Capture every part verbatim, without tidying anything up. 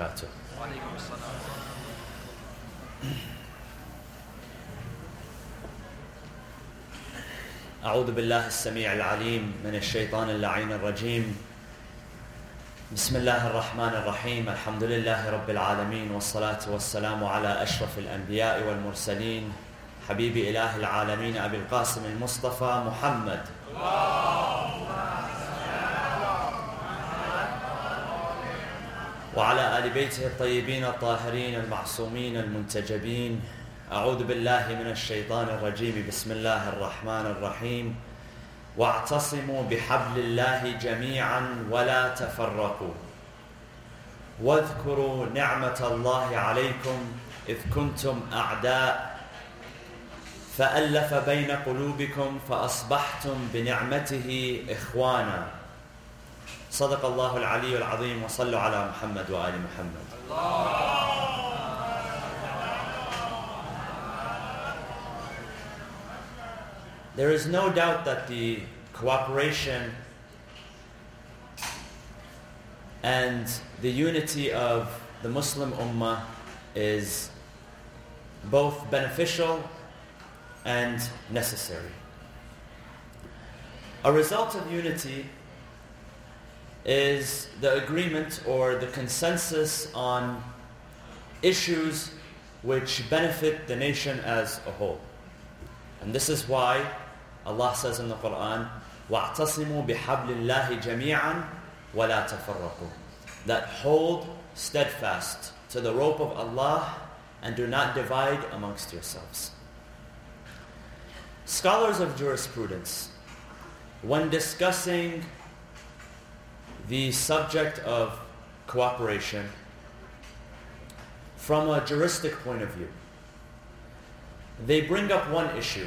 وبركاته. وعليكم السلام. أعوذ بالله السميع العليم من الشيطان اللعين الرجيم. بسم الله الرحمن الرحيم. الحمد لله رب العالمين، والصلاة والسلام على أشرف الأنبياء والمرسلين، حبيب إله العالمين أبي القاسم المصطفى محمد. وعلى آل بيته الطيبين الطاهرين المعصومين المنتجبين. أعوذ بالله من الشيطان الرجيم. بسم الله الرحمن الرحيم. واعتصموا بحبل الله جميعا ولا تفرقوا واذكروا نعمة الله عليكم إذ كنتم أعداء فألف بين قلوبكم فأصبحتم بنعمته إخوانا. صدق الله العلي العظيم. وصلوا على محمد وآل محمد. There is no doubt that the cooperation and the unity of the Muslim Ummah is both beneficial and necessary. A result of unity is the agreement or the consensus on issues which benefit the nation as a whole. And this is why Allah says in the Quran, وَاعْتَصِمُوا بِحَبْلِ اللَّهِ جَمِيعًا وَلَا تَفَرَّقُوا, that hold steadfast to the rope of Allah and do not divide amongst yourselves. Scholars of jurisprudence, when discussing the subject of cooperation from a juristic point of view, they bring up one issue.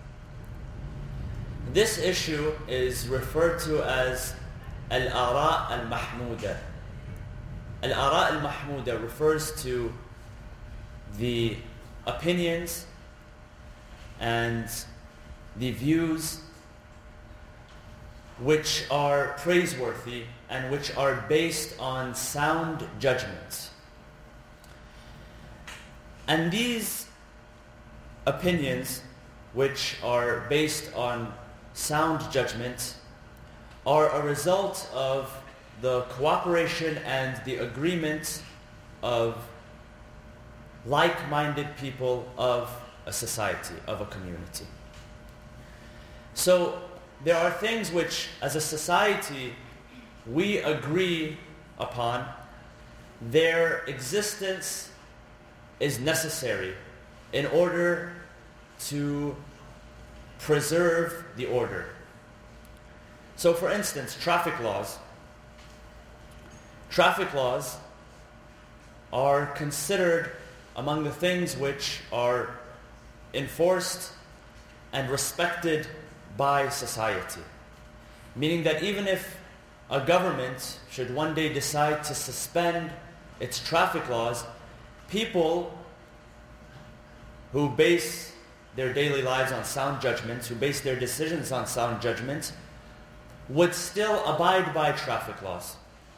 This issue is referred to as al-ara al-mahmuda. Al-ara al-mahmuda refers to the opinions and the views which are praiseworthy and which are based on sound judgment. And these opinions, which are based on sound judgment, are a result of the cooperation and the agreement of like-minded people of a society, of a community. So there are things which, as a society, we agree upon. Their existence is necessary in order to preserve the order. So for instance, traffic laws. Traffic laws are considered among the things which are enforced and respected by society. Meaning that even if a government should one day decide to suspend its traffic laws, people who base their daily lives on sound judgments, who base their decisions on sound judgments, would still abide by traffic laws.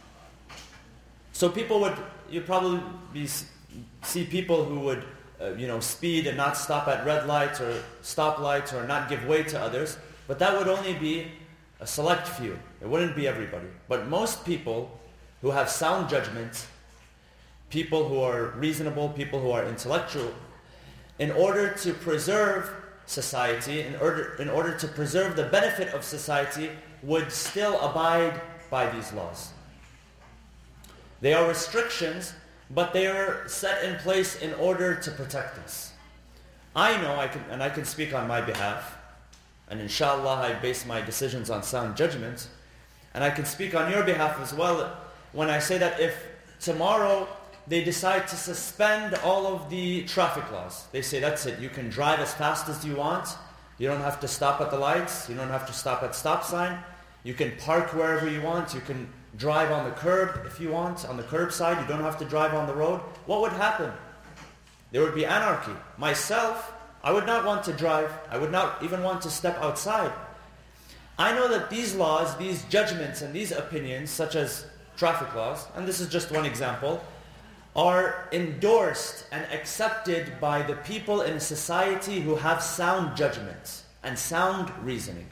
So people would, you'd probably be, see people who would, uh, you know, speed and not stop at red lights or stop lights or not give way to others, but that would only be a select few. It wouldn't be everybody. But most people who have sound judgments, people who are reasonable, people who are intellectual, in order to preserve society, in order, in order to preserve the benefit of society, would still abide by these laws. They are restrictions, but they are set in place in order to protect us. I know, I can, and I can speak on my behalf, and inshallah I base my decisions on sound judgment, and I can speak on your behalf as well when I say that if tomorrow they decide to suspend all of the traffic laws. They say, that's it, you can drive as fast as you want, you don't have to stop at the lights, you don't have to stop at stop sign, you can park wherever you want, you can drive on the curb if you want, on the curbside, you don't have to drive on the road. What would happen? There would be anarchy. Myself, I would not want to drive, I would not even want to step outside. I know that these laws, these judgments and these opinions, such as traffic laws, and this is just one example, are endorsed and accepted by the people in a society who have sound judgment and sound reasoning.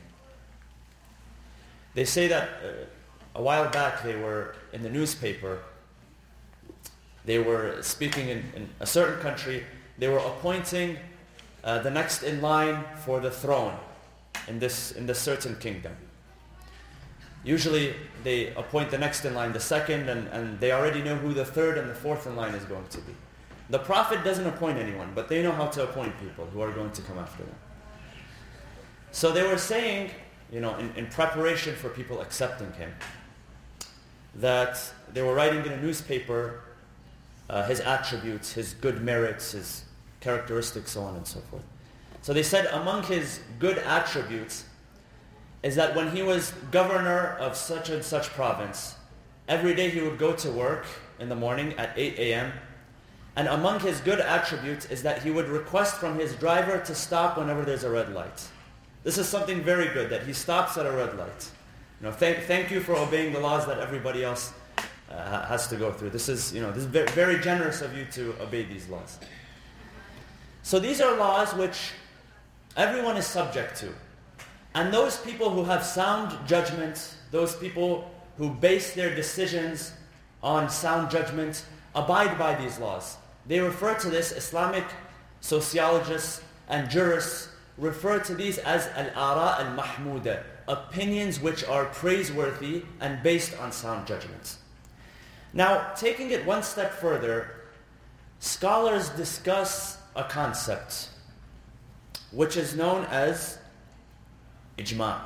They say that uh, a while back they were in the newspaper, they were speaking in, in a certain country, they were appointing uh, the next in line for the throne in this, in this certain kingdom. Usually they appoint the next in line, the second, and, and they already know who the third and the fourth in line is going to be. The Prophet doesn't appoint anyone, but they know how to appoint people who are going to come after them. So they were saying, you know, in, in preparation for people accepting him, that they were writing in a newspaper uh, his attributes, his good merits, his characteristics, so on and so forth. So they said among his good attributes is that when he was governor of such and such province, every day he would go to work in the morning at eight a.m. And among his good attributes is that he would request from his driver to stop whenever there's a red light. This is something very good, that he stops at a red light. You know, thank, thank you for obeying the laws that everybody else uh, has to go through. This is, you know, this is very, very generous of you to obey these laws. So these are laws which everyone is subject to. And those people who have sound judgment, those people who base their decisions on sound judgment, abide by these laws. They refer to this, Islamic sociologists and jurists refer to these as al-ara al-mahmuda, opinions which are praiseworthy and based on sound judgments. Now, taking it one step further, scholars discuss a concept which is known as ijma'.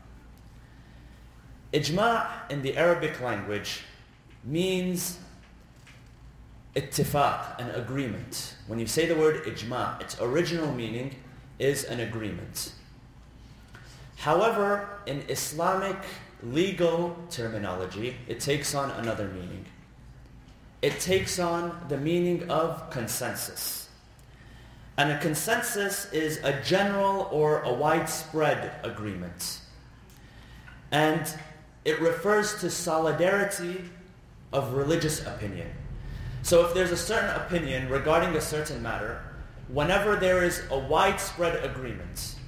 Ijma' in the Arabic language means ittifaq, an agreement. When you say the word ijma', its original meaning is an agreement. However, in Islamic legal terminology, it takes on another meaning. It takes on the meaning of consensus. And a consensus is a general or a widespread agreement. And it refers to solidarity of religious opinion. So if there's a certain opinion regarding a certain matter, whenever there is a widespread agreement,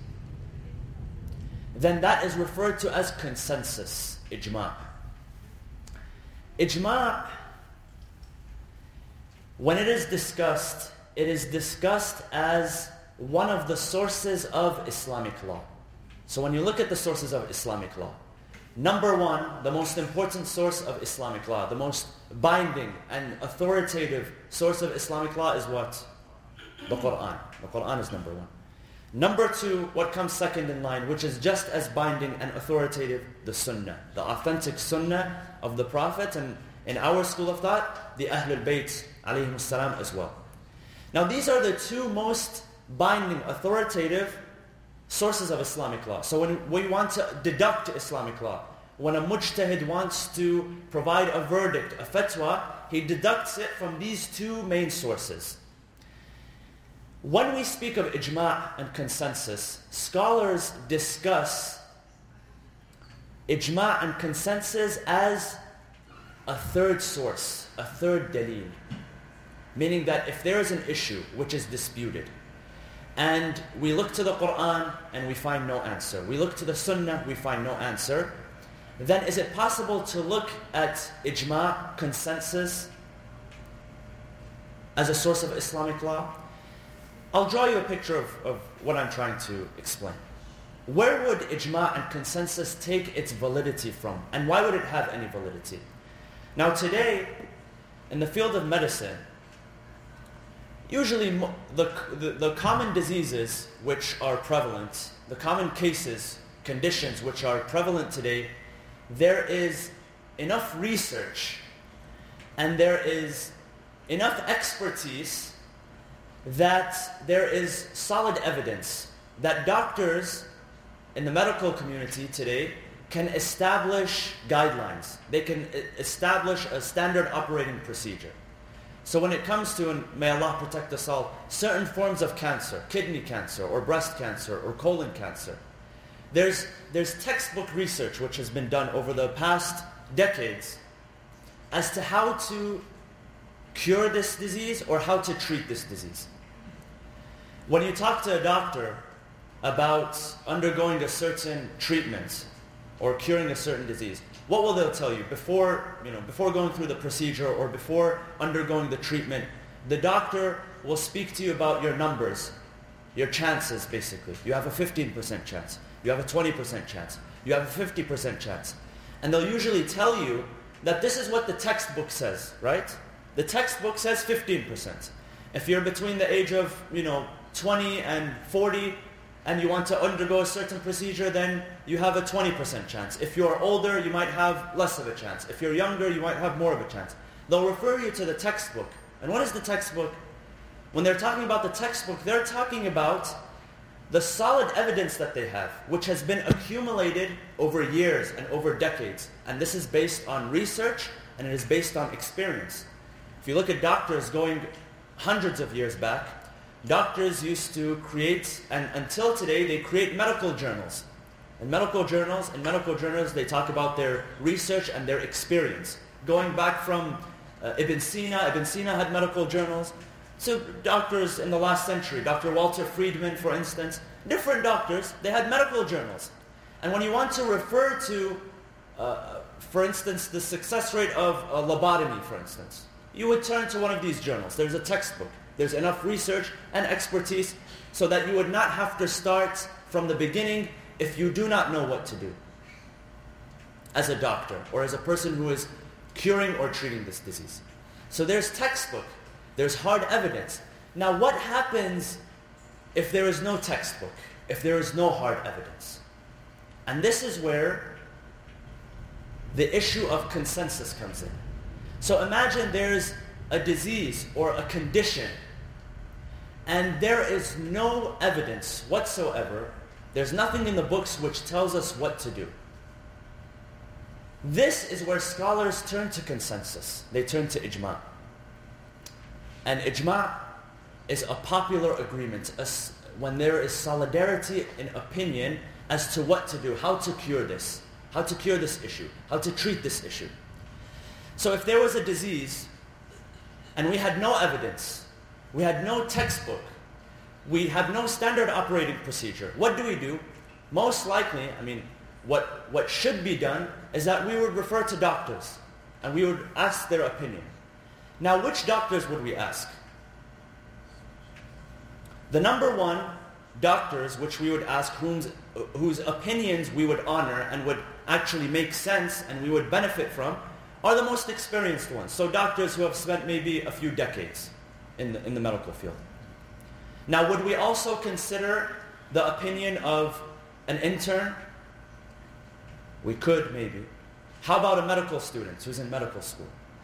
then that is referred to as consensus, ijma'. Ijma', when it is discussed, it is discussed as one of the sources of Islamic law. So when you look at the sources of Islamic law, number one, the most important source of Islamic law, the most binding and authoritative source of Islamic law is what? The Quran. The Quran is number one. Number two, what comes second in line, which is just as binding and authoritative, the Sunnah, the authentic Sunnah of the Prophet, and in our school of thought, the Ahlul Bayt alayhimus salam as well. Now these are the two most binding, authoritative sources of Islamic law. So when we want to deduct Islamic law, when a mujtahid wants to provide a verdict, a fatwa, he deducts it from these two main sources. When we speak of ijma' and consensus, scholars discuss ijma' and consensus as a third source, a third dalil. Meaning that if there is an issue which is disputed, and we look to the Quran and we find no answer, we look to the Sunnah, we find no answer, then is it possible to look at ijma', consensus, as a source of Islamic law? I'll draw you a picture of, of what I'm trying to explain. Where would ijma' and consensus take its validity from? And why would it have any validity? Now today, in the field of medicine, usually the, the, the common diseases which are prevalent, the common cases, conditions which are prevalent today, there is enough research and there is enough expertise that there is solid evidence that doctors in the medical community today can establish guidelines. They can establish a standard operating procedure. So when it comes to, and may Allah protect us all, certain forms of cancer, kidney cancer or breast cancer or colon cancer, there's, there's textbook research which has been done over the past decades as to how to cure this disease or how to treat this disease. When you talk to a doctor about undergoing a certain treatment or curing a certain disease, what will they tell you? Before, you know, before going through the procedure or before undergoing the treatment, the doctor will speak to you about your numbers, your chances basically. You have a fifteen percent chance. You have a twenty percent chance. You have a fifty percent chance. And they'll usually tell you that this is what the textbook says, right? The textbook says fifteen percent. If you're between the age of, you know, twenty and forty, and you want to undergo a certain procedure, then you have a twenty percent chance. If you're older, you might have less of a chance. If you're younger, you might have more of a chance. They'll refer you to the textbook. And what is the textbook? When they're talking about the textbook, they're talking about the solid evidence that they have, which has been accumulated over years and over decades. And this is based on research, and it is based on experience. If you look at doctors going hundreds of years back, doctors used to create, and until today, they create medical journals. In medical journals, in medical journals, they talk about their research and their experience. Going back from uh, Ibn Sina, Ibn Sina had medical journals. So doctors in the last century, Doctor Walter Friedman, for instance, different doctors, they had medical journals. And when you want to refer to, uh, for instance, the success rate of uh, lobotomy, for instance, you would turn to one of these journals. There's a textbook. There's enough research and expertise so that you would not have to start from the beginning if you do not know what to do as a doctor or as a person who is curing or treating this disease. So there's textbook. There's hard evidence. Now what happens if there is no textbook, if there is no hard evidence? And this is where the issue of consensus comes in. So imagine there's a disease or a condition and there is no evidence whatsoever. There's nothing in the books which tells us what to do. This is where scholars turn to consensus. They turn to ijma'. And ijma' is a popular agreement as when there is solidarity in opinion as to what to do, how to cure this, how to cure this issue, how to treat this issue. So if there was a disease and we had no evidence, we had no textbook, we have no standard operating procedure, what do we do? Most likely, I mean, what, what should be done is that we would refer to doctors and we would ask their opinion. Now, which doctors would we ask? The number one doctors which we would ask, whose, whose opinions we would honor and would actually make sense and we would benefit from, are the most experienced ones. So doctors who have spent maybe a few decades in the, in the medical field. Now, would we also consider the opinion of an intern? We could, maybe. How about a medical student who's in medical school?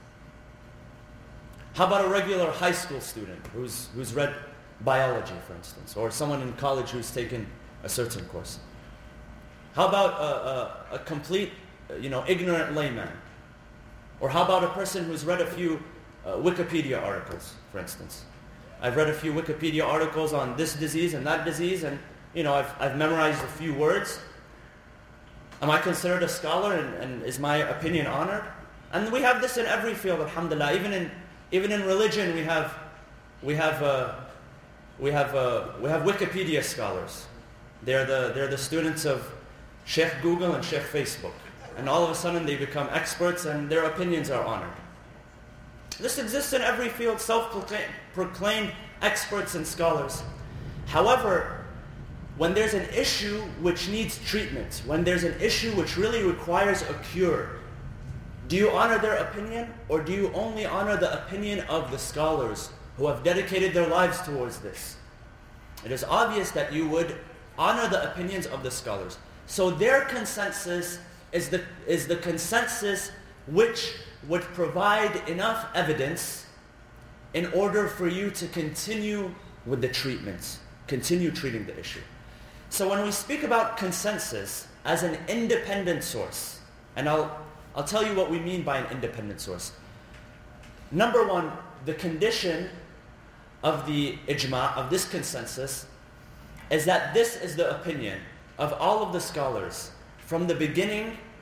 How about a regular high school student who's, who's read biology, for instance, or someone in college who's taken a certain course? How about a, a, a complete, you know, ignorant layman? Or how about a person who's read a few uh, Wikipedia articles, for instance? I've read a few Wikipedia articles on this disease and that disease, and you know, I've, I've memorized a few words. Am I considered a scholar, and, and is my opinion honored? And we have this in every field, alhamdulillah. Even in even in religion, we have we have uh, we have uh, we have Wikipedia scholars. They're the they're the students of Sheikh Google and Sheikh Facebook, and all of a sudden they become experts, and their opinions are honored. This exists in every field, self-proclaimed experts and scholars. However, when there's an issue which needs treatment, when there's an issue which really requires a cure, do you honor their opinion, or do you only honor the opinion of the scholars who have dedicated their lives towards this? It is obvious that you would honor the opinions of the scholars. So their consensus is the, is the consensus which would provide enough evidence in order for you to continue with the treatment, continue treating the issue. So when we speak about consensus as an independent source, and I'll, I'll tell you what we mean by an independent source. Number one, the condition of the ijma', of this consensus, is that this is the opinion of all of the scholars from the beginning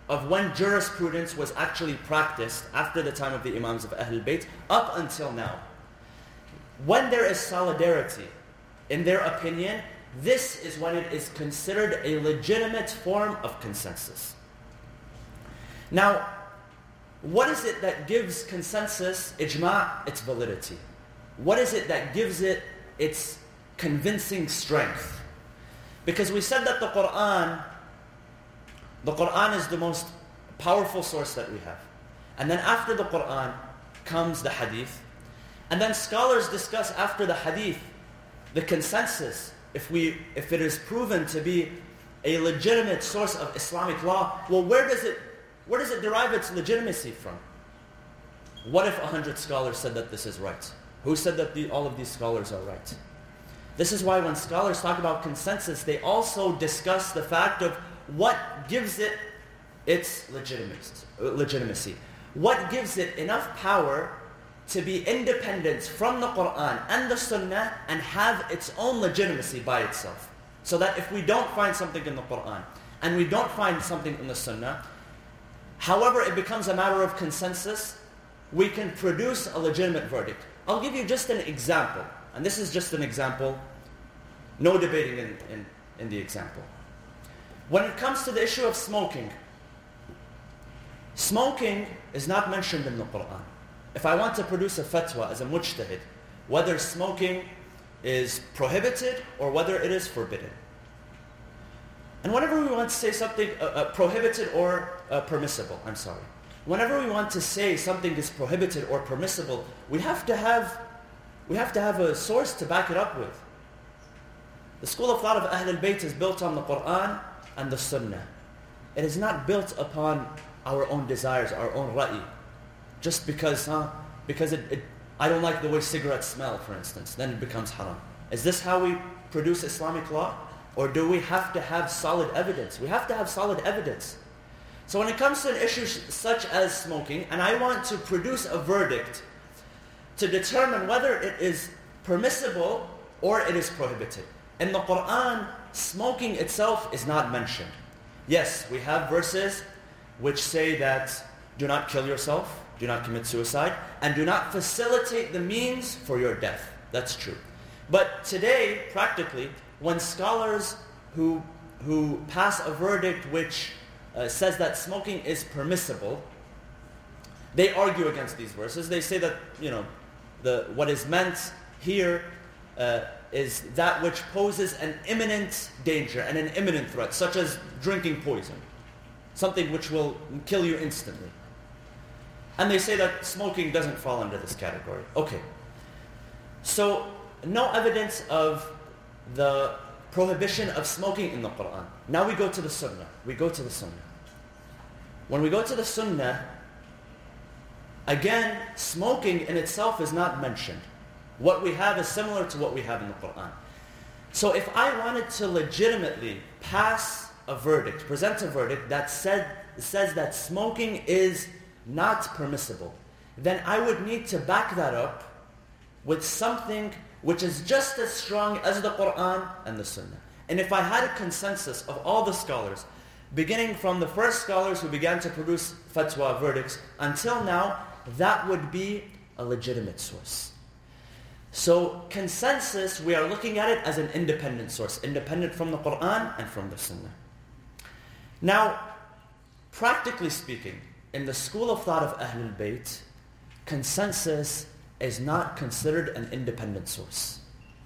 of when jurisprudence was actually practiced after the time of the Imams of Ahlul Bayt up until now. When there is solidarity in their opinion, this is when it is considered a legitimate form of consensus. Now, what is it that gives consensus, ijma', its validity? What is it that gives it its convincing strength? Because we said that the Quran, the Quran is the most powerful source that we have. And then after the Quran comes the hadith. And then scholars discuss after the hadith the consensus, if we if it is proven to be a legitimate source of Islamic law, well, where does it where does it derive its legitimacy from? What if a hundred scholars said that this is right? Who said that the, all of these scholars are right? This is why when scholars talk about consensus, they also discuss the fact of what gives it its legitimacy. What gives it enough power to be independent from the Quran and the Sunnah and have its own legitimacy by itself. So that if we don't find something in the Quran and we don't find something in the Sunnah, however it becomes a matter of consensus, we can produce a legitimate verdict. I'll give you just an example, and this is just an example, no debating in, in, in the example. When it comes to the issue of smoking, smoking is not mentioned in the Quran. If I want to produce a fatwa as a mujtahid, whether smoking is prohibited or whether it is forbidden. And whenever we want to say something uh, uh, prohibited or uh, permissible, I'm sorry. Whenever we want to say something is prohibited or permissible, we have to have we have to have a source to back it up with. The school of thought of Ahlul Bayt is built on the Quran and the Sunnah. It is not built upon our own desires, our own ra'i. Just because, huh? Because it, it, I don't like the way cigarettes smell, for instance, then it becomes haram. Is this how we produce Islamic law? Or do we have to have solid evidence? We have to have solid evidence. So when it comes to an issue such as smoking, and I want to produce a verdict to determine whether it is permissible or it is prohibited. In the Quran, smoking itself is not mentioned. Yes, we have verses which say that do not kill yourself, do not commit suicide, and do not facilitate the means for your death. That's true. But today, practically, when scholars who, who pass a verdict which uh, says that smoking is permissible, they argue against these verses. They say that, you know, the what is meant here uh, is that which poses an imminent danger and an imminent threat, such as drinking poison, something which will kill you instantly. And they say that smoking doesn't fall under this category. Okay. So, no evidence of the prohibition of smoking in the Quran. Now we go to the Sunnah. We go to the Sunnah. When we go to the Sunnah, again, smoking in itself is not mentioned. What we have is similar to what we have in the Quran. So if I wanted to legitimately pass a verdict, present a verdict that said, says that smoking is not permissible, then I would need to back that up with something which is just as strong as the Quran and the Sunnah. And if I had a consensus of all the scholars, beginning from the first scholars who began to produce fatwa verdicts until now, that would be a legitimate source. So consensus, we are looking at it as an independent source, independent from the Quran and from the Sunnah. Now, practically speaking, in the school of thought of Ahlul Bayt, consensus is not considered an independent source.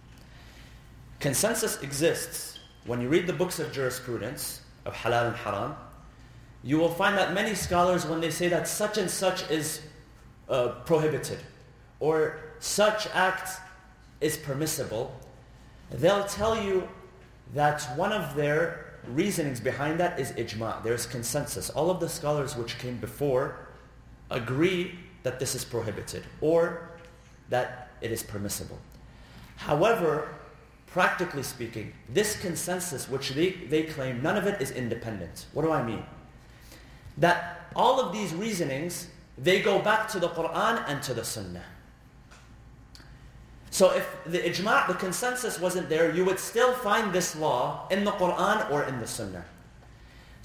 Consensus exists. When you read the books of jurisprudence, of halal and haram, you will find that many scholars, when they say that such and such is uh, prohibited, or such act is permissible, they'll tell you that one of their reasonings behind that is ijma'. There is consensus. All of the scholars which came before agree that this is prohibited or that it is permissible. However, practically speaking, this consensus which they, they claim, none of it is independent. What do I mean? That all of these reasonings, they go back to the Quran and to the Sunnah. So if the ijma', the consensus wasn't there, you would still find this law in the Quran or in the Sunnah.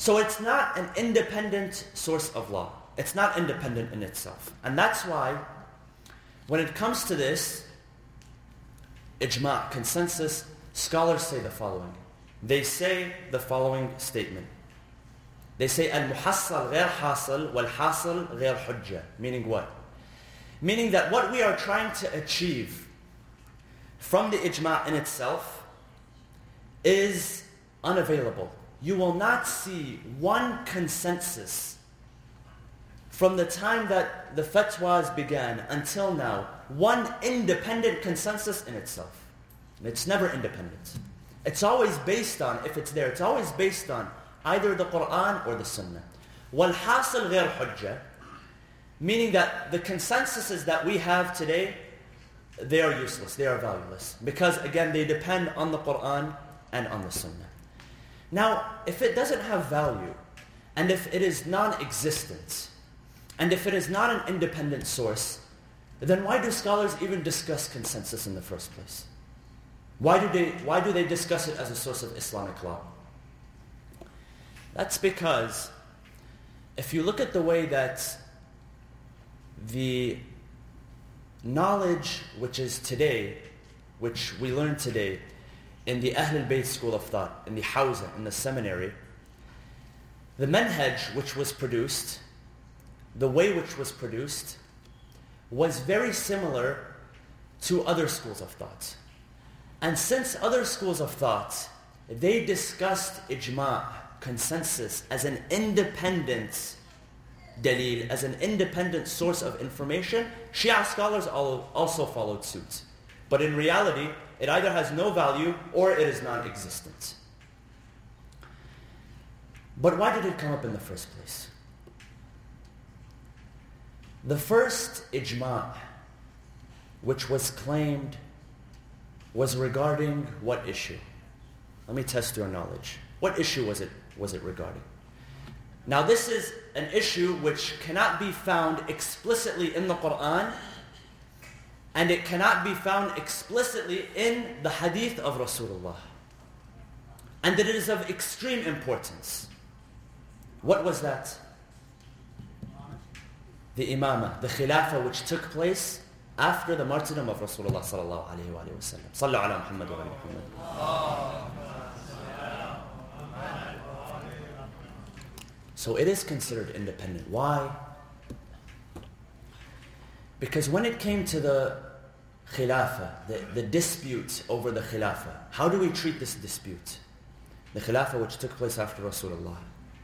So it's not an independent source of law. It's not independent in itself. And that's why when it comes to this, ijma', consensus, scholars say the following. They say the following statement. They say, al-muhassal غير حاصل wal-hasil غير hujja. Meaning what? Meaning that what we are trying to achieve from the ijma' in itself is unavailable. You will not see one consensus from the time that the fatwas began until now, one independent consensus in itself. And it's never independent. It's always based on, if it's there, it's always based on either the Quran or the Sunnah. وَالْحَاصِلْ غَيْرْ حُجَّةٍ, meaning that the consensuses that we have today, they are useless, they are valueless. Because again, they depend on the Quran and on the Sunnah. Now, if it doesn't have value, and if it is non-existent, and if it is not an independent source, then why do scholars even discuss consensus in the first place? Why do they, why do they discuss it as a source of Islamic law? That's because if you look at the way that the knowledge which is today, which we learn today in the Ahl al-Bayt school of thought, in the Hawza, in the seminary, the manhaj which was produced, the way which was produced, was very similar to other schools of thought. And since other schools of thought, they discussed ijma', consensus, as an independent dalil, as an independent source of information, Shia scholars also followed suit. But in reality, it either has no value or it is non-existent. But why did it come up in the first place? The first ijma' which was claimed was regarding what issue? Let me test your knowledge. What issue was it, was it regarding? Now this is an issue which cannot be found explicitly in the Quran, and it cannot be found explicitly in the hadith of Rasulullah. And that it is of extreme importance. What was that? The imamah, the khilafah which took place after the martyrdom of Rasulullah sallallahu alayhi wa sallam. Sallu ala Muhammad wa ala Muhammad. So it is considered independent. Why? Because when it came to the khilafah, the, the dispute over the khilafah, how do we treat this dispute? The khilafah which took place after Rasulullah.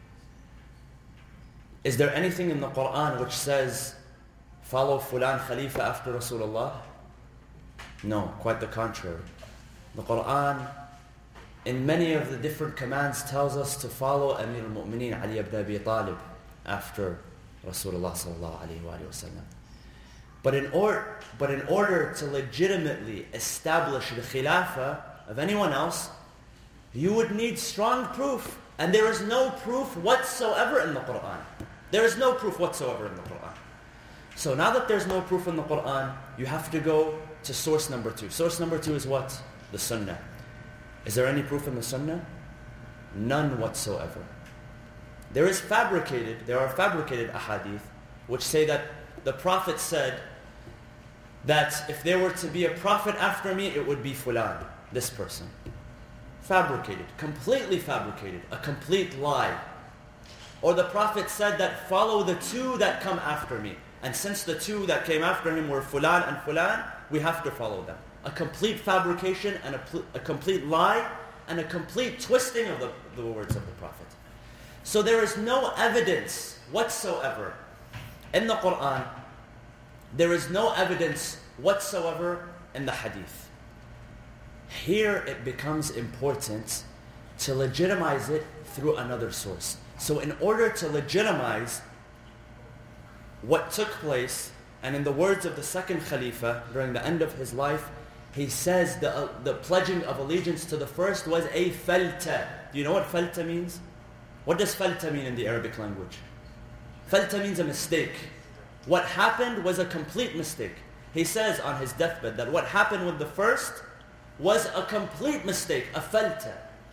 Is there anything in the Quran which says, follow fulan khalifa after Rasulullah? No, quite the contrary. The Quran, in many of the different commands, tells us to follow Amir al-Mu'mineen Ali ibn Abi Talib after Rasulullah sallallahu alayhi wa sallam. But in, or, but in order to legitimately establish the khilafah of anyone else, you would need strong proof. And there is no proof whatsoever in the Quran. There is no proof whatsoever in the Quran. So now that there's no proof in the Quran, you have to go to source number two. Source number two is what? The Sunnah. Is there any proof in the Sunnah? None whatsoever. There is fabricated, there are fabricated ahadith which say that the Prophet said that if there were to be a prophet after me, it would be fulan, this person. Fabricated, completely fabricated, a complete lie. Or the Prophet said that follow the two that come after me. And since the two that came after him were fulan and fulan, we have to follow them. A complete fabrication and a, pl- a complete lie and a complete twisting of the, the words of the Prophet. So there is no evidence whatsoever in the Quran. There is no evidence whatsoever in the hadith. Here it becomes important to legitimize it through another source. So in order to legitimize what took place, and in the words of the second Khalifa during the end of his life, he says the, uh, the pledging of allegiance to the first was a falta. Do you know what falta means? What does falta mean in the Arabic language? Falta means a mistake. What happened was a complete mistake. He says on his deathbed that what happened with the first was a complete mistake, a falta.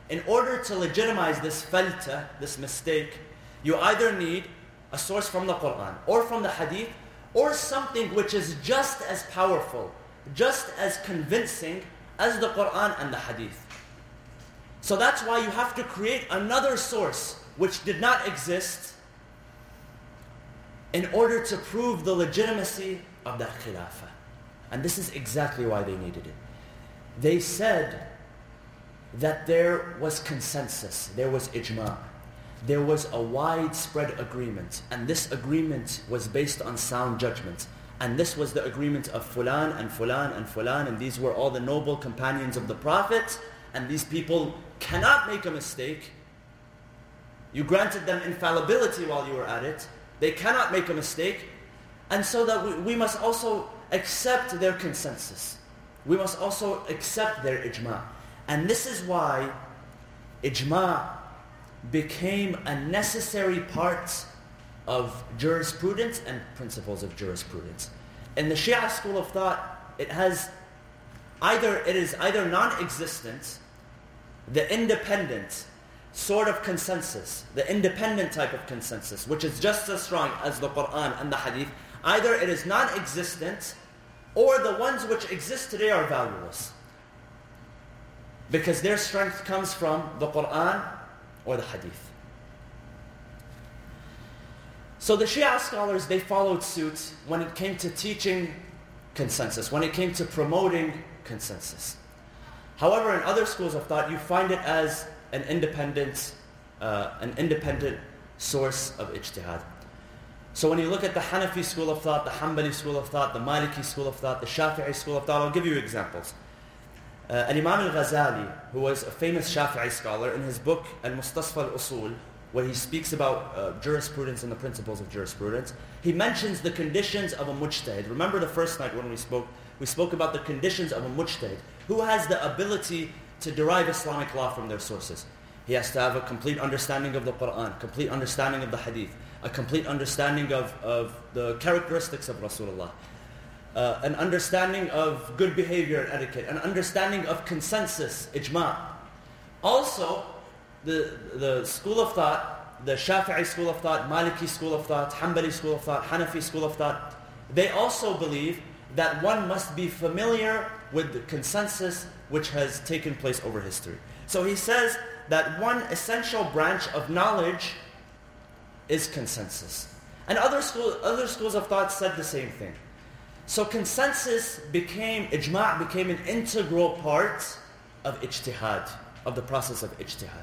in order to legitimize this falta, this mistake, you either need a source from the Quran or from the Hadith, or something which is just as powerful, just as convincing as the Quran and the Hadith. So that's why you have to create another source which did not exist in order to prove the legitimacy of the Khilafah. And this is exactly why they needed it. They said that there was consensus, there was ijma', there was a widespread agreement, and this agreement was based on sound judgment. And this was the agreement of Fulan and Fulan and Fulan, and these were all the noble companions of the Prophet, and these people cannot make a mistake. You granted them infallibility while you were at it. They cannot make a mistake. And so that we, we must also accept their consensus. We must also accept their ijma'. And this is why ijma' became a necessary part of jurisprudence and principles of jurisprudence. In the Shia school of thought, it has either it is either non-existent, the independent sort of consensus, the independent type of consensus, which is just as strong as the Quran and the Hadith. Either it is non-existent, or the ones which exist today are valueless, because their strength comes from the Quran or the Hadith. So the Shia scholars, they followed suit when it came to teaching consensus, when it came to promoting consensus. However, in other schools of thought, you find it as an independent, uh, an independent source of ijtihad. So when you look at the Hanafi school of thought, the Hanbali school of thought, the Maliki school of thought, the Shafi'i school of thought, I'll give you examples. Uh, Al-Imam al-Ghazali, who was a famous Shafi'i scholar, in his book Al-Mustasfa al-Usul, where he speaks about uh, jurisprudence and the principles of jurisprudence, he mentions the conditions of a mujtahid. Remember the first night when we spoke, we spoke about the conditions of a mujtahid, who has the ability to derive Islamic law from their sources. He has to have a complete understanding of the Quran, complete understanding of the Hadith, a complete understanding of, of the characteristics of Rasulullah, uh, an understanding of good behavior and etiquette, an understanding of consensus, ijma'. Also, the, the school of thought, the Shafi'i school of thought, Maliki school of thought, Hanbali school of thought, Hanafi school of thought, they also believe that one must be familiar with the consensus which has taken place over history. So he says that one essential branch of knowledge is consensus. And other, school, other schools of thought said the same thing. So consensus became, ijma' became an integral part of ijtihad, of the process of ijtihad.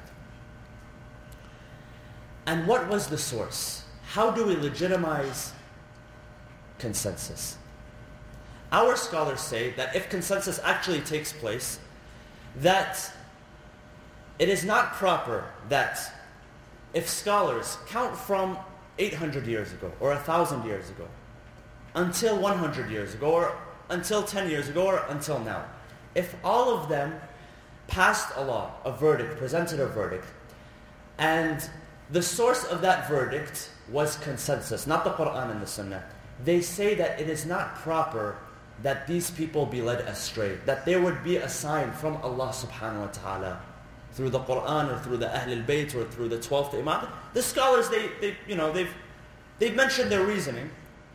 And what was the source? How do we legitimize consensus? Our scholars say that if consensus actually takes place, that it is not proper that if scholars count from eight hundred years ago, or one thousand years ago, until one hundred years ago, or until ten years ago, or until now, if all of them passed a law, a verdict, presented a verdict, and the source of that verdict was consensus, not the Quran and the Sunnah, they say that it is not proper that these people be led astray, that there would be a sign from Allah subhanahu wa ta'ala through the Quran or through the Ahl al-Bayt or through the twelfth Imam. The scholars, they, they you know, they've, they've mentioned their reasoning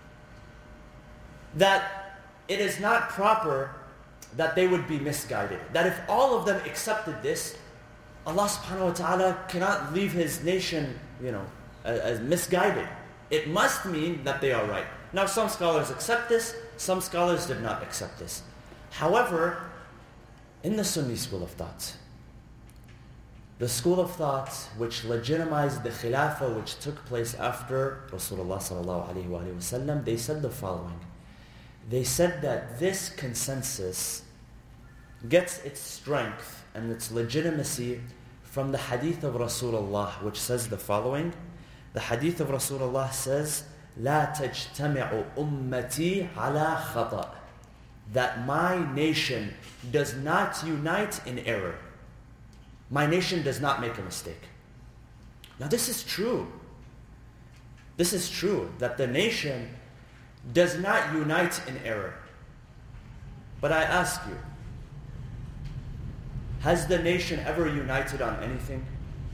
that it is not proper that they would be misguided. That if all of them accepted this, Allah subhanahu wa ta'ala cannot leave His nation, you know, as, as misguided. It must mean that they are right. Now some scholars accept this, some scholars did not accept this. However, in the Sunni school of thought, the school of thought which legitimized the Khilafah which took place after Rasulullah sallallahu alaihi wasallam, they said the following. They said that this consensus gets its strength and its legitimacy from the hadith of Rasulullah, which says the following. The hadith of Rasulullah says, لا تجتمع أمتي على خطأ, that my nation does not unite in error. My nation does not make a mistake. Now this is true. This is true, that the nation does not unite in error. But I ask you, Has the nation ever united on anything?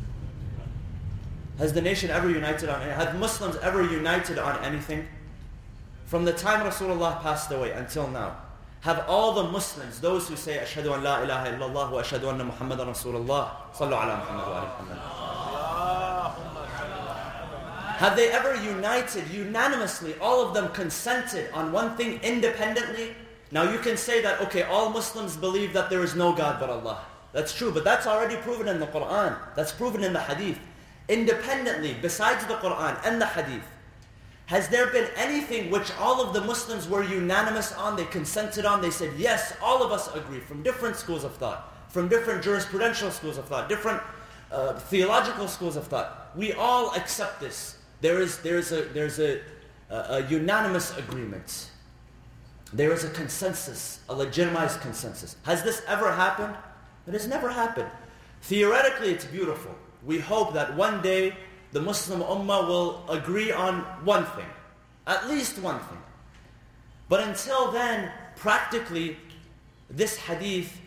Has the nation ever united on anything? Have Muslims ever united on anything? From the time Rasulullah passed away until now, have all the Muslims, those who say, Ashhadu an la ilaha illallah wa ashhadu anna Muhammadan Rasulullah, sallu ala Muhammad wa ala Muhammad. Have they ever united unanimously, all of them consented on one thing independently? Now you can say that, okay, all Muslims believe that there is no God but Allah. That's true, but that's already proven in the Quran. That's proven in the Hadith. Independently, besides the Quran and the Hadith, has there been anything which all of the Muslims were unanimous on, they consented on, they said, yes, all of us agree, from different schools of thought, from different jurisprudential schools of thought, different uh, theological schools of thought. We all accept this. There is, there is, a, there's a, a, a unanimous agreement. There is a consensus, a legitimized consensus. Has this ever happened? It has never happened. Theoretically, it's beautiful. We hope that one day the Muslim Ummah will agree on one thing, at least one thing. But until then, practically, this hadith,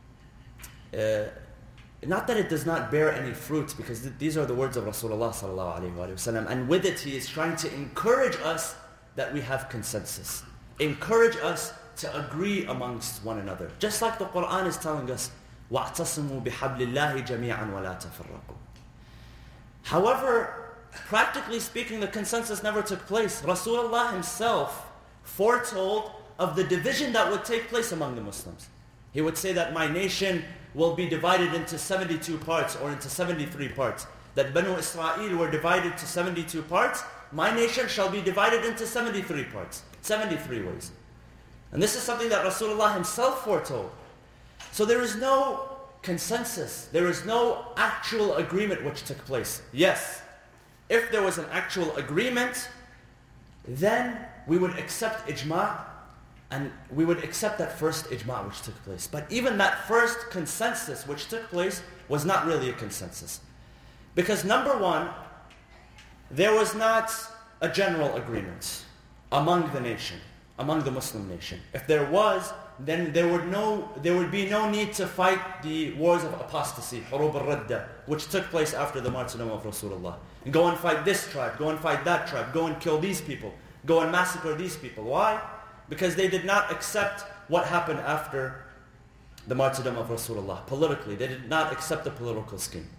uh, not that it does not bear any fruit, because th- these are the words of Rasulullah sallallahu alaihi wasallam, and with it he is trying to encourage us that we have consensus. Encourage us to agree amongst one another. Just like the Quran is telling us, وَاعْتَصِمُوا بِحَبْلِ اللَّهِ جَمِيعًا وَلَا تَفَرَّقُوا. However, practically speaking, the consensus never took place. Rasulullah himself foretold of the division that would take place among the Muslims. He would say that my nation will be divided into seventy-two parts or into seventy-three parts. That Banu Israel were divided to seventy-two parts. My nation shall be divided into seventy-three parts, seventy-three ways. And this is something that Rasulullah himself foretold. So there is no consensus. There is no actual agreement which took place. Yes, if there was an actual agreement, then we would accept ijma' and we would accept that first ijma' which took place. But even that first consensus which took place was not really a consensus. Because number one, there was not a general agreement among the nation, among the Muslim nation. If there was, then there would no, there would be no need to fight the wars of apostasy, Hurub al-Radda, which took place after the martyrdom of Rasulullah. And go and fight this tribe, go and fight that tribe, go and kill these people, go and massacre these people. Why? Because they did not accept what happened after the martyrdom of Rasulullah. Politically, they did not accept the political scheme.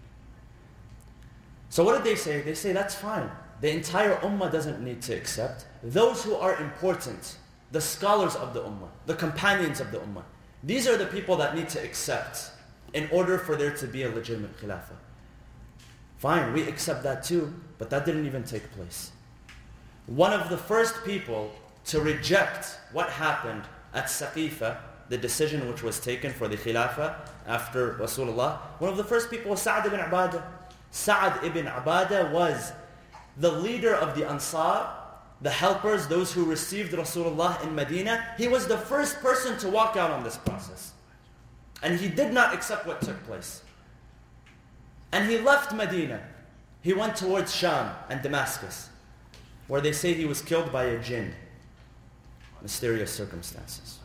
So what did they say? They say, that's fine. The entire ummah doesn't need to accept. Those who are important, the scholars of the ummah, the companions of the ummah, these are the people that need to accept in order for there to be a legitimate khilafah. Fine, we accept that too, but that didn't even take place. One of the first people to reject what happened at Saqifa, the decision which was taken for the khilafah after Rasulullah, one of the first people was Sa'ad ibn Ubadah. Sa'ad ibn Ubadah was the leader of the Ansar, the helpers, those who received Rasulullah in Medina. He was the first person to walk out on this process. And he did not accept what took place. And he left Medina. He went towards Sham and Damascus, where they say he was killed by a jinn. Mysterious circumstances.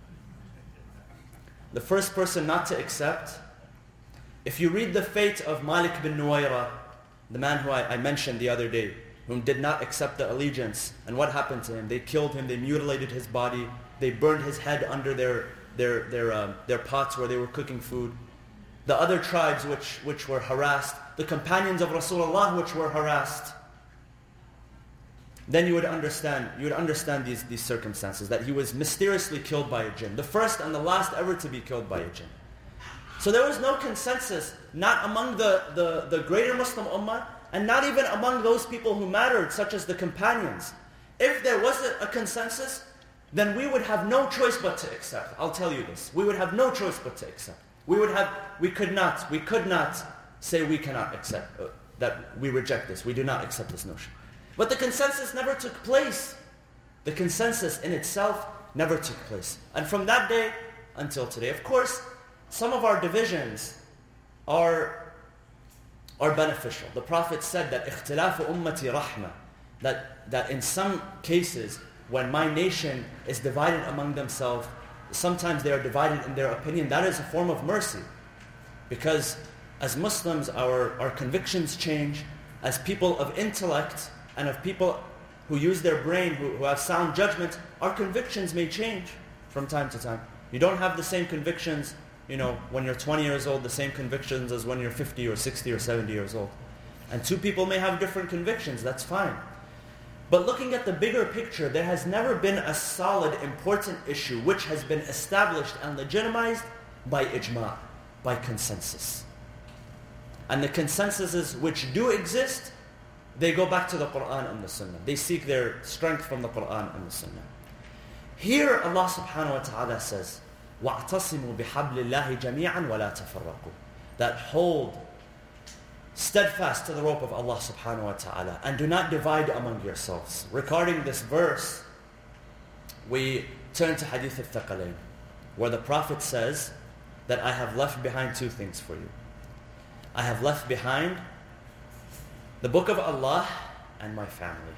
The first person not to accept, if you read the fate of Malik bin Nuwayra, the man who I, I mentioned the other day, whom did not accept the allegiance, and what happened to him? They killed him, they mutilated his body, they burned his head under their their their um, their pots where they were cooking food. The other tribes which which were harassed, the companions of Rasulullah which were harassed. Then you would understand, you would understand these, these circumstances, that he was mysteriously killed by a jinn, the first and the last ever to be killed by a jinn. So there was no consensus, not among the, the, the greater Muslim ummah, and not even among those people who mattered, such as the companions. If there was a, a consensus, then we would have no choice but to accept. I'll tell you this. We would have no choice but to accept. We would have, we could not, we could not say we cannot accept, uh, that we reject this. We do not accept this notion. But the consensus never took place. The consensus in itself never took place. And from that day until today, of course, some of our divisions are, are beneficial. The Prophet said that اختلاف أمتي رحمة, that, that in some cases, when my nation is divided among themselves, sometimes they are divided in their opinion, that is a form of mercy. Because as Muslims, our, our convictions change. As people of intellect and of people who use their brain, who, who have sound judgment, our convictions may change from time to time. You don't have the same convictions, you know, when you're twenty years old, the same convictions as when you're fifty or sixty or seventy years old. And two people may have different convictions, that's fine. But looking at the bigger picture, there has never been a solid, important issue which has been established and legitimized by ijma', by consensus. And the consensuses which do exist, they go back to the Qur'an and the Sunnah. They seek their strength from the Qur'an and the Sunnah. Here Allah subhanahu wa ta'ala says, وَاعْتَصِمُوا بِحَبْلِ اللَّهِ جَمِيعًا وَلَا تَفَرَّقُوا. That hold steadfast to the rope of Allah subhanahu wa ta'ala and do not divide among yourselves. Regarding this verse, we turn to Hadith al-Thaqalain, where the Prophet says that I have left behind two things for you. I have left behind the book of Allah and my family.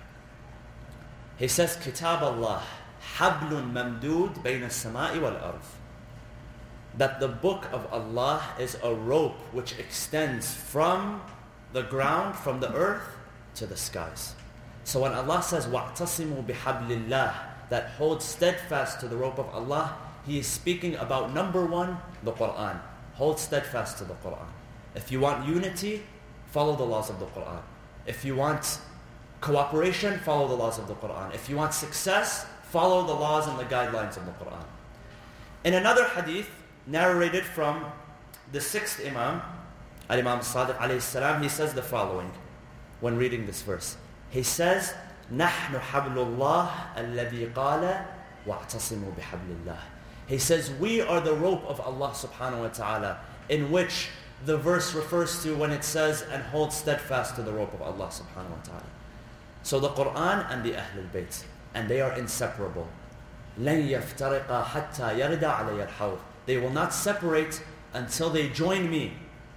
He says, Kitab Allah, حَبْلٌ مَمْدُودٌ بَيْنَ السَّمَاءِ وَالْأَرْضِ. That the book of Allah is a rope which extends from the ground, from the earth, to the skies. So when Allah says, وَاعْتَصِمُوا بِحَبْلِ اللَّهِ, that hold steadfast to the rope of Allah, He is speaking about, number one, the Qur'an. Hold steadfast to the Qur'an. If you want unity, follow the laws of the Qur'an. If you want cooperation, follow the laws of the Qur'an. If you want success, follow the laws and the guidelines of the Qur'an. In another hadith, narrated from the sixth Imam, Al-Imam Sadiq alayhi salam, he says the following when reading this verse. He says, نَحْنُ حَبْلُ اللَّهِ الَّذِي قَالَ وَاعْتَصِمُوا بِحَبْلِ اللَّهِ. He says, we are the rope of Allah subhanahu wa ta'ala, in which the verse refers to when it says, and hold steadfast to the rope of Allah subhanahu wa ta'ala. So the Qur'an and the Ahlul Bayt, and they are inseparable. لَن يَفْتَرِقَا حَتَّى يَرْدَ عَلَيَ الْحَوْضِ. They will not separate until they join me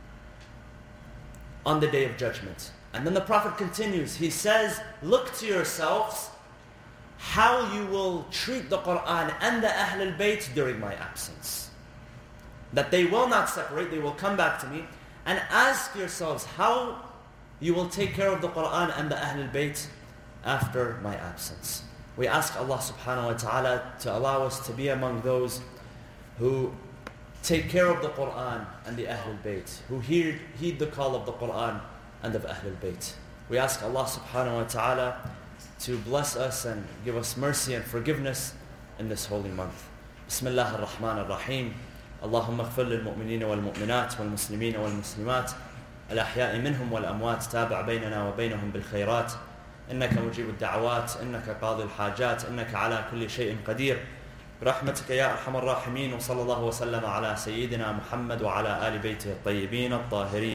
on the Day of Judgment. And then the Prophet continues. He says, look to yourselves how you will treat the Qur'an and the Ahlul Bayt during my absence. That they will not separate, they will come back to me. And ask yourselves how you will take care of the Qur'an and the Ahlul Bayt after my absence. We ask Allah subhanahu wa ta'ala to allow us to be among those who take care of the Qur'an and the Ahlul Bayt, who heed, heed the call of the Qur'an and of Ahlul Bayt. We ask Allah subhanahu wa ta'ala to bless us and give us mercy and forgiveness in this holy month. Bismillah ar-Rahman ar-Rahim. اللهم اغفر للمؤمنين والمؤمنات والمسلمين والمسلمات الأحياء منهم والأموات تابع بيننا وبينهم بالخيرات إنك مجيب الدعوات إنك قاضي الحاجات إنك على كل شيء قدير برحمتك يا أرحم الراحمين وصلى الله وسلم على سيدنا محمد وعلى آل بيته الطيبين الطاهرين.